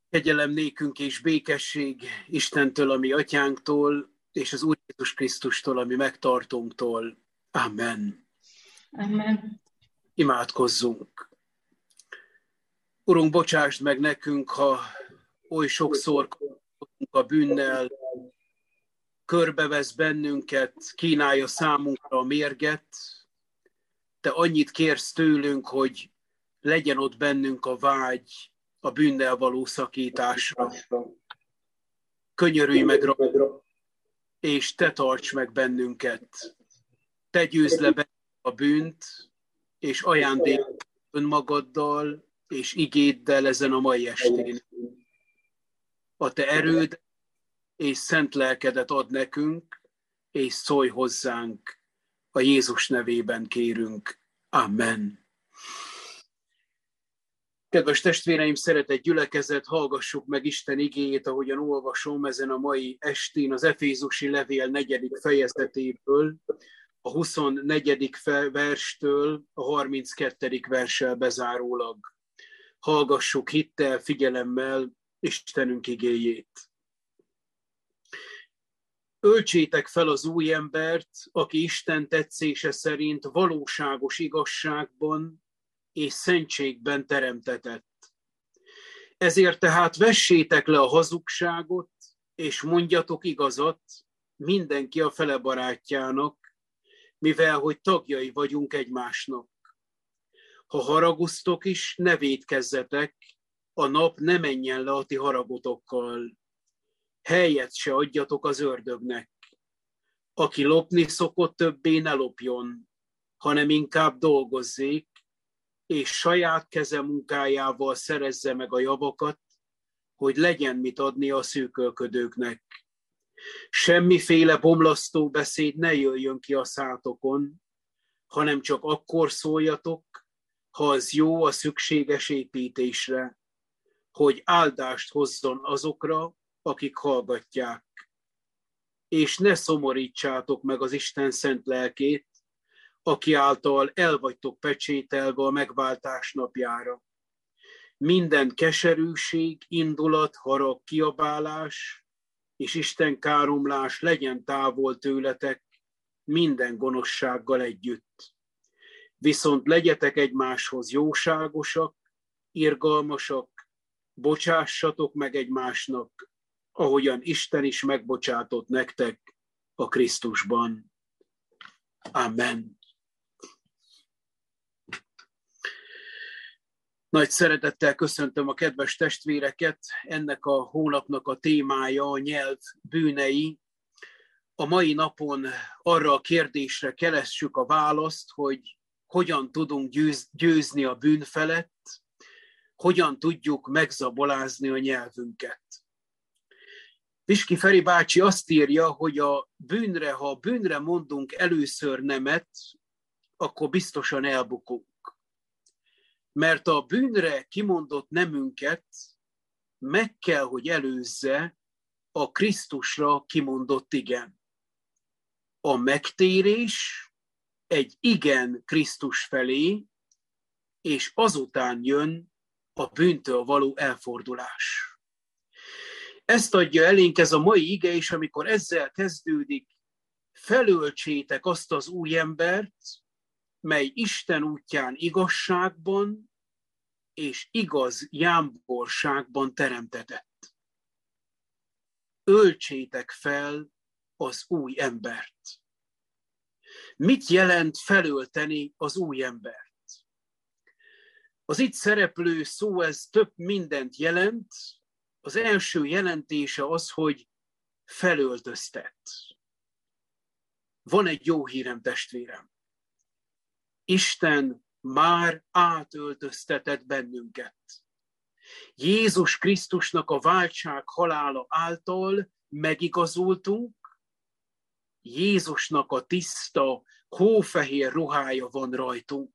Kegyelem nékünk és békesség Istentől, a mi atyánktól, és az Úr Jézus Krisztustól, ami megtartónktól. Amen. Amen. Imádkozzunk. Urunk, bocsásd meg nekünk, ha oly sokszor kapcsolódunk a bűnnel, körbevesz bennünket, kínálja számunkra a mérget. Te annyit kérsz tőlünk, hogy legyen ott bennünk a vágy a bűnnel való szakításra. Könyörülj meg rá, és te tarts meg bennünket. Te győzd le bennünk a bűnt, és ajándék önmagaddal és igéddel ezen a mai estén. A te erőd és szent lelkedet ad nekünk, és szólj hozzánk. A Jézus nevében kérünk. Amen. Kedves testvéreim, szeretett gyülekezet, hallgassuk meg Isten igéjét, ahogyan olvasom ezen a mai estén az Efézusi levél 4. fejezetéből, a 24. verstől a 32. verssel bezárólag. Hallgassuk hittel, figyelemmel Istenünk igéjét. Öltsétek fel az új embert, aki Isten tetszése szerint valóságos igazságban és szentségben teremtetett. Ezért tehát vessétek le a hazugságot, és mondjatok igazat mindenki a fele barátjának, mivel hogy tagjai vagyunk egymásnak. Ha haraguztok is, ne vétkezzetek, a nap ne menjen le a ti haragotokkal. Helyet se adjatok az ördögnek. Aki lopni szokott, többé ne lopjon, hanem inkább dolgozzék, és saját keze munkájával szerezze meg a javakat, hogy legyen mit adni a szűkölködőknek. Semmiféle bomlasztó beszéd ne jöjjön ki a szátokon, hanem csak akkor szóljatok, ha az jó a szükséges építésre, hogy áldást hozzon azokra, akik hallgatják. És ne szomorítsátok meg az Isten szent lelkét, aki által el vagytok pecsételve a megváltás napjára. Minden keserűség, indulat, harag, kiabálás és Isten káromlás legyen távol tőletek minden gonoszsággal együtt. Viszont legyetek egymáshoz jóságosak, irgalmasak, bocsássatok meg egymásnak, ahogyan Isten is megbocsátott nektek a Krisztusban. Amen. Nagy szeretettel köszöntöm a kedves testvéreket, ennek a hónapnak a témája a nyelv bűnei. A mai napon arra a kérdésre keressük a választ, hogy hogyan tudunk győzni a bűn felett, hogyan tudjuk megzabolázni a nyelvünket. Piski Feri bácsi azt írja, hogy ha a bűnre mondunk először nemet, akkor biztosan elbukunk. Mert a bűnre kimondott nemünket meg kell, hogy előzze a Krisztusra kimondott igen. A megtérés egy igen Krisztus felé, és azután jön a bűntől való elfordulás. Ezt adja elénk ez a mai ige is, amikor ezzel kezdődik: felöltsétek azt az új embert, mely Isten útján igazságban és igaz jámborságban teremtetett. Öltsétek fel az új embert. Mit jelent felölteni az új embert? Az itt szereplő szó, ez több mindent jelent. Az első jelentése az, hogy felöltöztet. Van egy jó hírem, testvérem. Isten már átöltöztetett bennünket. Jézus Krisztusnak a váltság halála által megigazultunk. Jézusnak a tiszta, hófehér ruhája van rajtunk.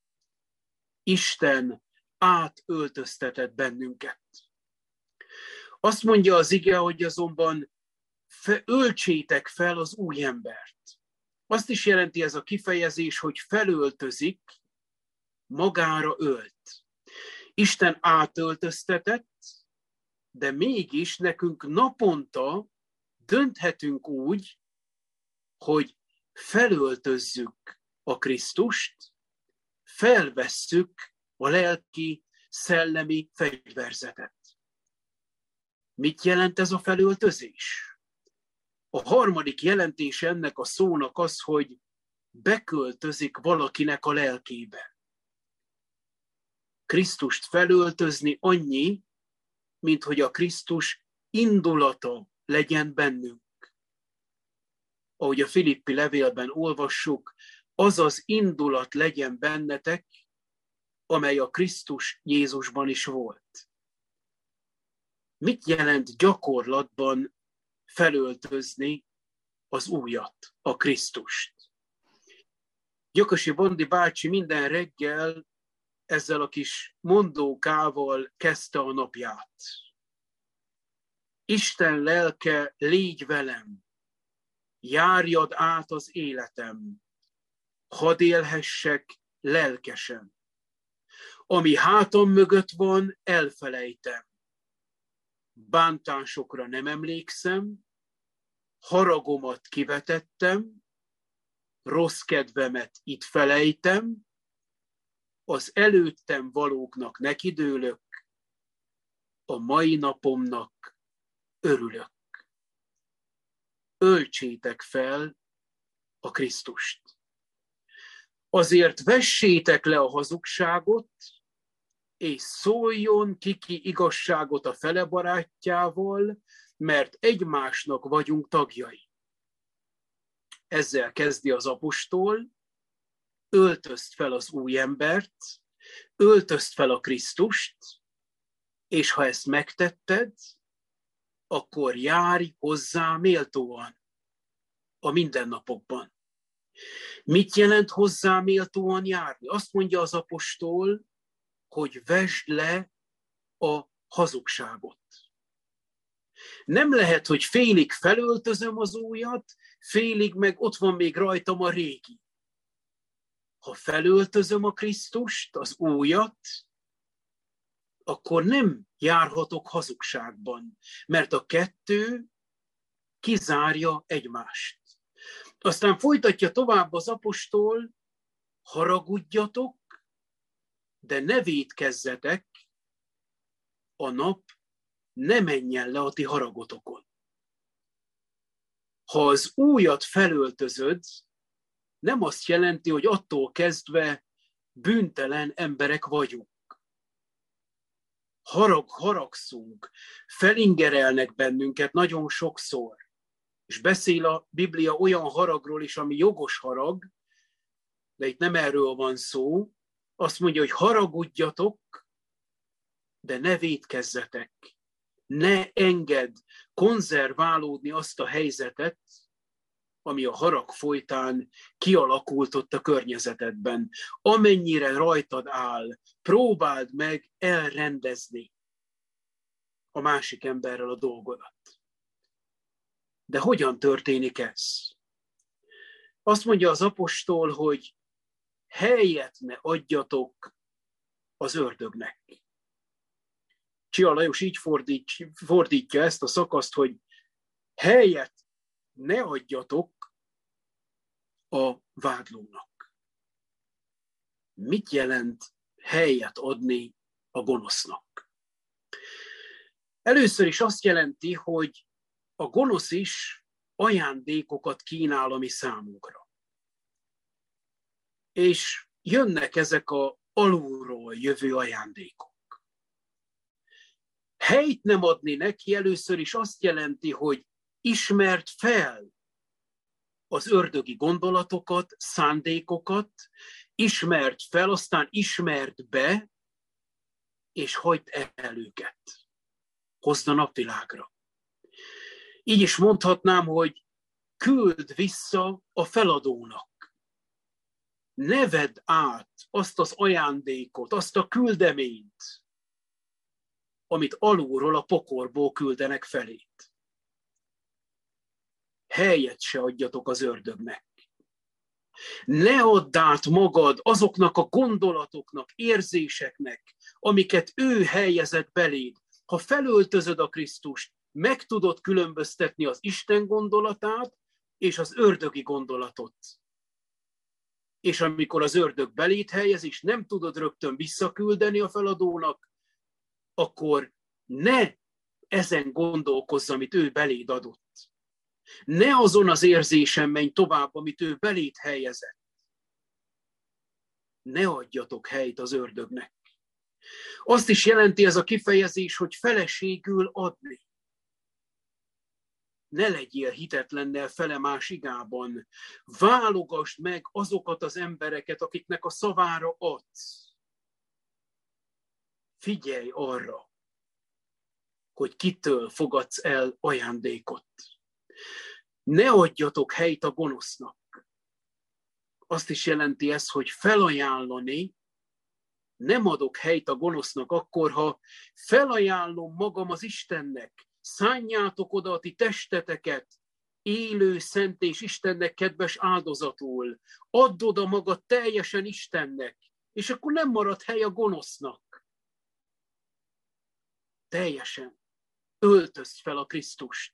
Isten átöltöztetett bennünket. Azt mondja az ige, hogy azonban öltsétek fel az új embert. Azt is jelenti ez a kifejezés, hogy felöltözik, magára ölt. Isten átöltöztetett, de mégis nekünk naponta dönthetünk úgy, hogy felöltözzük a Krisztust, felvesszük a lelki, szellemi fegyverzetet. Mit jelent ez a felöltözés? A harmadik jelentése ennek a szónak az, hogy beköltözik valakinek a lelkébe. Krisztust felöltözni annyi, mint hogy a Krisztus indulata legyen bennünk. Ahogy a Filippi levélben olvassuk, az az indulat legyen bennetek, amely a Krisztus Jézusban is volt. Mit jelent gyakorlatban felöltözni az újat, a Krisztust? Gyökösi Bandi bácsi minden reggel ezzel a kis mondókával kezdte a napját. Isten lelke, légy velem, járjad át az életem, hadd élhessek lelkesen. Ami hátam mögött van, elfelejtem. Bántásokra nem emlékszem, haragomat kivetettem, rossz kedvemet itt felejtem, az előttem valóknak nekidőlök, a mai napomnak örülök. Öltsétek fel a Krisztust. Azért vessétek le a hazugságot, és szóljon ki igazságot a fele barátjával, mert egymásnak vagyunk tagjai. Ezzel kezdi az apostol, öltözd fel az új embert, öltözd fel a Krisztust, és ha ezt megtetted, akkor járj hozzá méltóan a mindennapokban. Mit jelent hozzá méltóan járni? Azt mondja az apostol, hogy vesd le a hazugságot. Nem lehet, hogy félig felöltözöm az újat, félig meg ott van még rajtam a régi. Ha felöltözöm a Krisztust, az újat, akkor nem járhatok hazugságban, mert a kettő kizárja egymást. Aztán folytatja tovább az apostol, haragudjatok, de ne vétkezzetek, a nap ne menjen le a ti haragotokon. Ha az újat felöltözöd, nem azt jelenti, hogy attól kezdve bűntelen emberek vagyunk. Haragszunk, felingerelnek bennünket nagyon sokszor, és beszél a Biblia olyan haragról is, ami jogos harag, de itt nem erről van szó. Azt mondja, hogy haragudjatok, de ne vétkezzetek. Ne engedd konzerválódni azt a helyzetet, ami a harag folytán kialakult ott a környezetedben. Amennyire rajtad áll, próbáld meg elrendezni a másik emberrel a dolgodat. De hogyan történik ez? Azt mondja az apostol, hogy helyet ne adjatok az ördögnek. Csia Lajos így fordítja ezt a szakaszt, hogy helyet ne adjatok a vádlónak. Mit jelent helyet adni a gonosznak? Először is azt jelenti, hogy a gonosz is ajándékokat kínál a mi számunkra. És jönnek ezek a alulról jövő ajándékok. Helyt nem adni neki először is azt jelenti, hogy ismerd fel az ördögi gondolatokat, szándékokat, ismerd fel, aztán ismerd be, és hagyd el őket. Hozd a napvilágra. Így is mondhatnám, hogy küld vissza a feladónak. Ne vedd át azt az ajándékot, azt a küldeményt, amit alulról a pokorból küldenek felét. Helyet se adjatok az ördögnek. Ne add át magad azoknak a gondolatoknak, érzéseknek, amiket ő helyezett beléd. Ha felöltözöd a Krisztust, meg tudod különböztetni az Isten gondolatát és az ördögi gondolatot. És amikor az ördög beléd helyez, és nem tudod rögtön visszaküldeni a feladónak, akkor ne ezen gondolkozz, amit ő beléd adott. Ne azon az érzésen menj tovább, amit ő beléd helyezett. Ne adjatok helyt az ördögnek. Azt is jelenti ez a kifejezés, hogy feleségül adni. Ne legyél hitetlennel fele más igában. Válogasd meg azokat az embereket, akiknek a szavára adsz. Figyelj arra, hogy kitől fogadsz el ajándékot. Ne adjatok helyt a gonosznak. Azt is jelenti ez, hogy felajánlani, nem adok helyt a gonosznak akkor, ha felajánlom magam az Istennek. Szánjátok oda a ti testeteket, élő, szent és Istennek kedves áldozatul. Add oda magad teljesen Istennek, és akkor nem marad hely a gonosznak. Teljesen öltözd fel a Krisztust,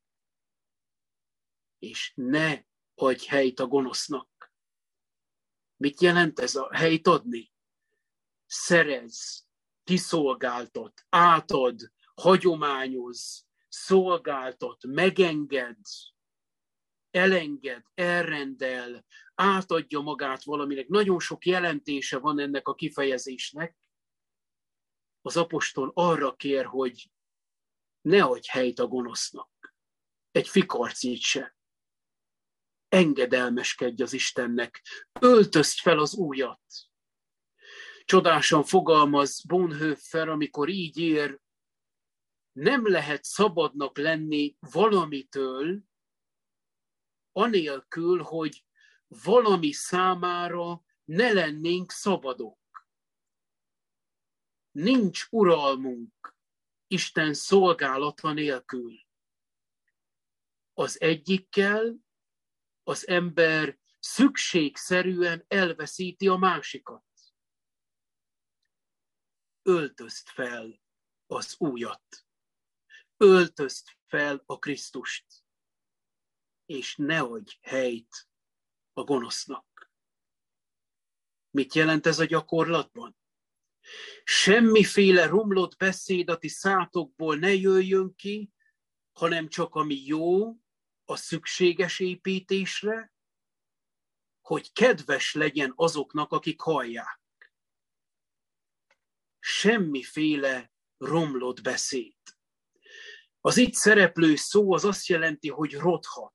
és ne adj helyt a gonosznak. Mit jelent ez a helyt adni? Szerezz, kiszolgáltat, átad, hagyományoz, szolgáltat, megenged, elenged, elrendel, átadja magát valaminek. Nagyon sok jelentése van ennek a kifejezésnek. Az apostol arra kér, hogy ne adj helyt a gonosznak. Egy fikarcit se. Engedelmeskedj az Istennek. Öltözd fel az újat. Csodásan fogalmaz Bonhoeffer, amikor így ír, nem lehet szabadnak lenni valamitől, anélkül, hogy valami számára ne lennénk szabadok. Nincs uralmunk Isten szolgálata nélkül. Az egyikkel az ember szükségszerűen elveszíti a másikat. Öltözd fel az újat. Öltözd fel a Krisztust, és ne adj helyt a gonosznak. Mit jelent ez a gyakorlatban? Semmiféle romlott beszéd a ti szátokból ne jöjjön ki, hanem csak ami jó a szükséges építésre, hogy kedves legyen azoknak, akik hallják. Semmiféle romlott beszéd. Az itt szereplő szó az azt jelenti, hogy rothat.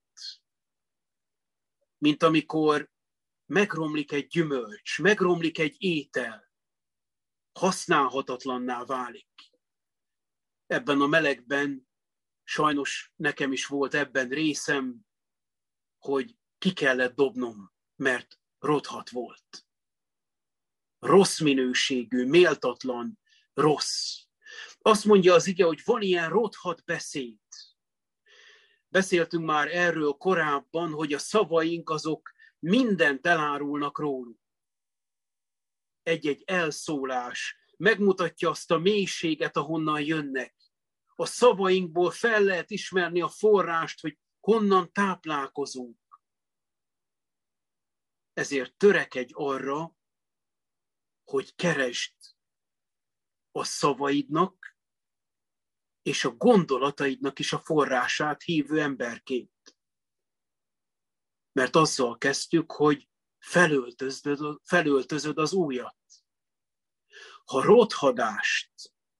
Mint amikor megromlik egy gyümölcs, megromlik egy étel, használhatatlanná válik. Ebben a melegben, sajnos nekem is volt ebben részem, hogy ki kellett dobnom, mert rothat volt. Rossz minőségű, méltatlan, rossz. Azt mondja az ige, hogy van ilyen rothat beszéd. Beszéltünk már erről korábban, hogy a szavaink azok mindent elárulnak róluk. Egy-egy elszólás megmutatja azt a mélységet, ahonnan jönnek. A szavainkból fel lehet ismerni a forrást, hogy honnan táplálkozunk. Ezért törekedj arra, hogy keresd a szavaidnak és a gondolataidnak is a forrását hívő emberként. Mert azzal kezdtük, hogy felöltözöd az újat. Ha rothadást,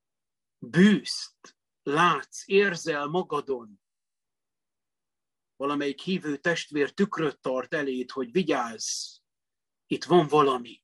bűzt látsz, érzel magadon, valamelyik hívő testvér tükröt tart eléd, hogy vigyázz, itt van valami,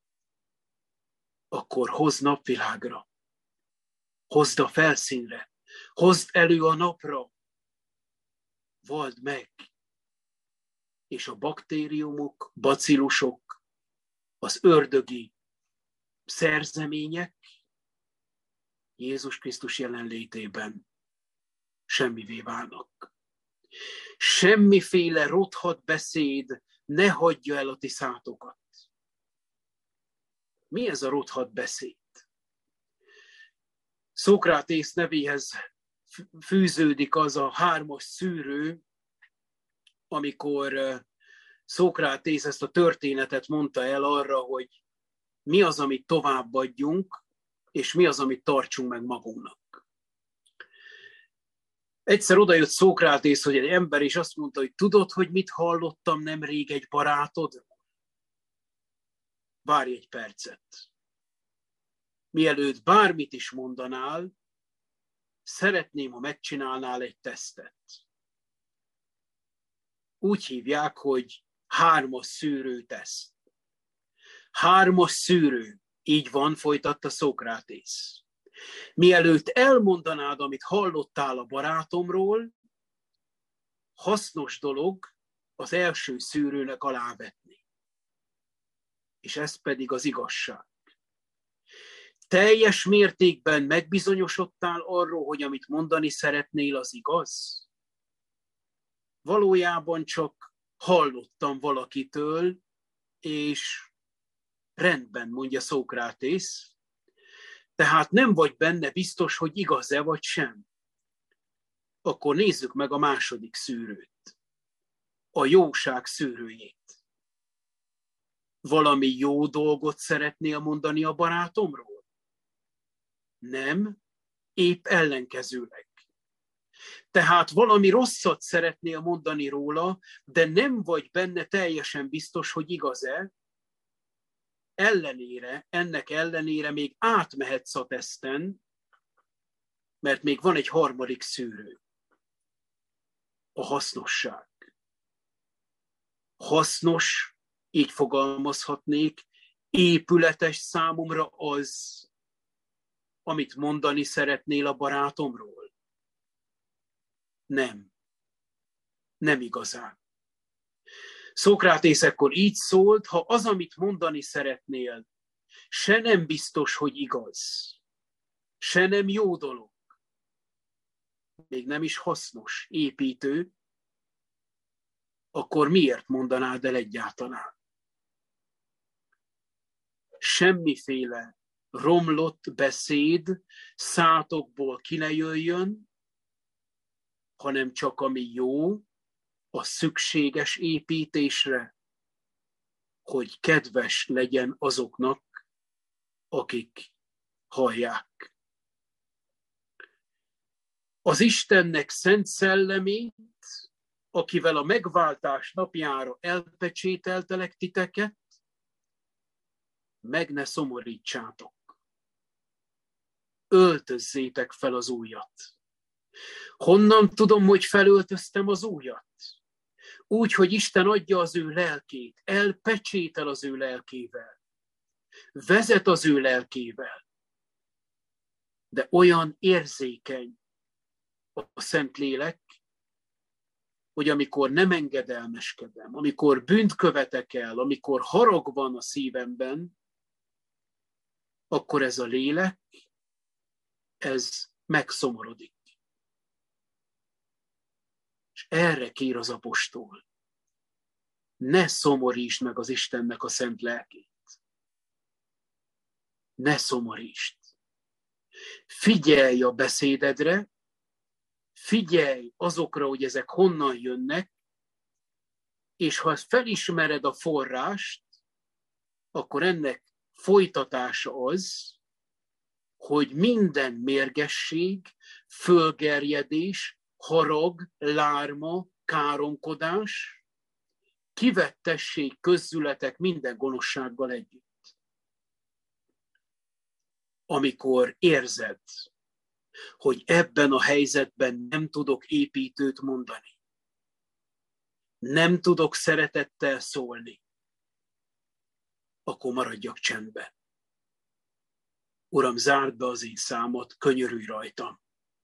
akkor hozd napvilágra, hozd a felszínre, hozd elő a napra, vald meg, és a baktériumok, bacillusok, az ördögi szerzemények Jézus Krisztus jelenlétében semmivé válnak. Semmiféle rothat beszéd ne hagyja el a ti szátokat. Mi ez a rothat beszéd? Szókratész nevéhez fűződik az a 3-as szűrő, amikor Szókratész ezt a történetet mondta el arra, hogy mi az, amit továbbadjunk, és mi az, amit tartsunk meg magunknak. Egyszer odajött Szókratész, hogy egy ember, és azt mondta, hogy tudod, hogy mit hallottam nemrég egy barátodról? Várj egy percet. Mielőtt bármit is mondanál, szeretném, ha megcsinálnál egy tesztet. Úgy hívják, hogy 3-as szűrő teszt. 3-as szűrő. Így van, folytatta Szókratész. Mielőtt elmondanád, amit hallottál a barátomról, hasznos dolog az első szűrőnek alávetni. És ez pedig az igazság. Teljes mértékben megbizonyosodtál arról, hogy amit mondani szeretnél, az igaz? Valójában csak hallottam valakitől, és rendben, mondja Szókratész, tehát nem vagy benne biztos, hogy igaz-e vagy sem. Akkor nézzük meg a második szűrőt, a jóság szűrőjét. Valami jó dolgot szeretnél mondani a barátomról? Nem, épp ellenkezőleg. Tehát valami rosszat szeretnél mondani róla, de nem vagy benne teljesen biztos, hogy igaz-e. Ennek ellenére még átmehetsz a teszten, mert még van egy 3. szűrő. A hasznosság. Hasznos, így fogalmazhatnék, épületes számomra az, amit mondani szeretnél a barátomról. Nem igazán. Szókratész ekkor így szólt, ha az, amit mondani szeretnél, se nem biztos, hogy igaz, se nem jó dolog, még nem is hasznos, építő, akkor miért mondanád el egyáltalán? Semmiféle romlott beszéd szátokból ki ne jöjjön, hanem csak ami jó, a szükséges építésre, hogy kedves legyen azoknak, akik hallják. Az Istennek szent szellemét, akivel a megváltás napjára elpecsételtelek titeket, meg ne szomorítsátok. Öltözzétek fel az újat. Honnan tudom, hogy felöltöztem az újat? Úgy, hogy Isten adja az ő lelkét, elpecsétel az ő lelkével, vezet az ő lelkével, de olyan érzékeny a Szentlélek, hogy amikor nem engedelmeskedem, amikor bűnt követek el, amikor harag van a szívemben, akkor ez a lélek, ez megszomorodik. És erre kér az apostol. Ne szomorítsd meg az Istennek a szent lelkét. Ne szomorítsd. Figyelj a beszédedre, figyelj azokra, hogy ezek honnan jönnek, és ha felismered a forrást, akkor ennek folytatása az, hogy minden mérgesség, fölgerjedés, harag, lárma, káromkodás, kivettessék közületek minden gonoszsággal együtt. Amikor érzed, hogy ebben a helyzetben nem tudok építőt mondani, nem tudok szeretettel szólni, akkor maradjak csendben. Uram, zárd be az én számot, könyörülj rajtam.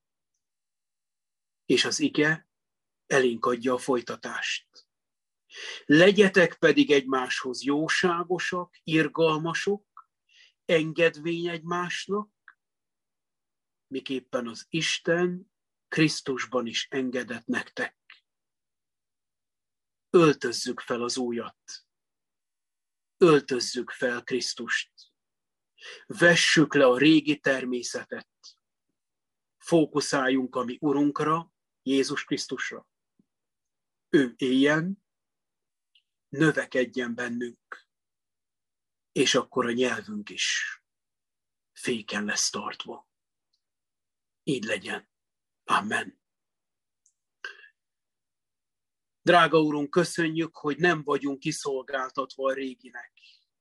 És az ige elénk adja a folytatást. Legyetek pedig egymáshoz jóságosak, irgalmasok, engedvény egymásnak, miképpen az Isten Krisztusban is engedett nektek. Öltözzük fel az újat. Öltözzük fel Krisztust. Vessük le a régi természetet. Fókuszáljunk a mi Urunkra, Jézus Krisztusra. Ő éljen, növekedjen bennünk, és akkor a nyelvünk is féken lesz tartva. Így legyen. Amen. Drága Urunk, köszönjük, hogy nem vagyunk kiszolgáltatva a réginek.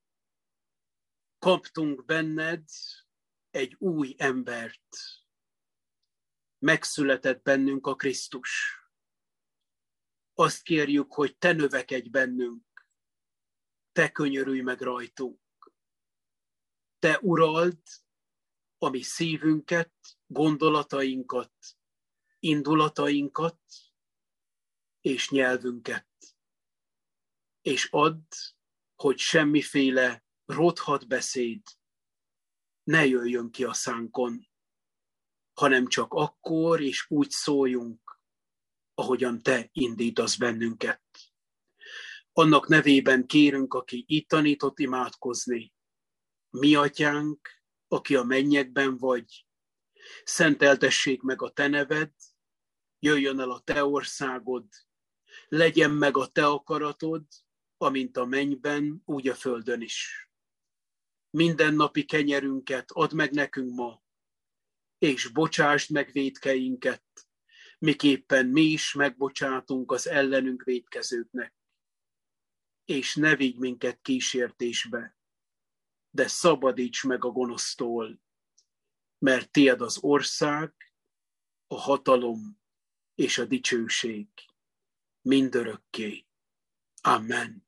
Kaptunk benned egy új embert. Megszületett bennünk a Krisztus. Azt kérjük, hogy te növekedj bennünk. Te könyörülj meg rajtunk. Te urald a mi szívünket, gondolatainkat, indulatainkat és nyelvünket. És add, hogy semmiféle rothadt beszéd ne jöjjön ki a szánkon, hanem csak akkor és úgy szóljunk, ahogyan te indítasz bennünket. Annak nevében kérünk, aki itt tanított imádkozni. Mi atyánk, aki a mennyekben vagy, szenteltessék meg a te neved, jöjjön el a te országod, legyen meg a te akaratod, amint a mennyben, úgy a földön is. Mindennapi kenyerünket add meg nekünk ma, és bocsásd meg vétkeinket, miképpen mi is megbocsátunk az ellenünk vétkezőknek. És ne vigy minket kísértésbe, de szabadíts meg a gonosztól, mert tied az ország, a hatalom és a dicsőség mindörökké. Amen.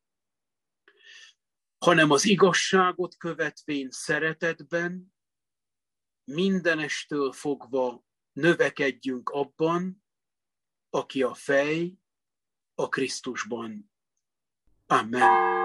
Hanem az igazságot követvén szeretetben, mindenestől fogva növekedjünk abban, aki a fej, a Krisztusban. Amen.